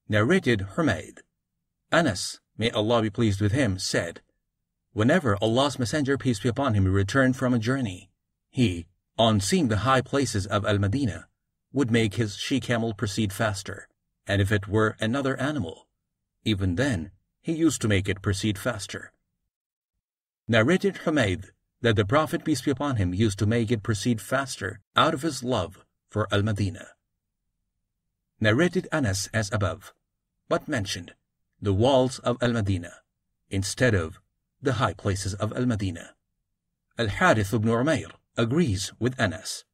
Narrated Humayd. Anas, may Allah be pleased with him, said, whenever Allah's Messenger, peace be upon him, returned from a journey, he, on seeing the high places of Al-Madinah, would make his she-camel proceed faster, and if it were another animal, even then he used to make it proceed faster. Narrated Humayd that the Prophet, peace be upon him, used to make it proceed faster out of his love for Al-Madinah. Narrated Anas as above, but mentioned the walls of Al-Madinah instead of the high places of Al-Madinah. Al-Harith ibn Umayr agrees with Anas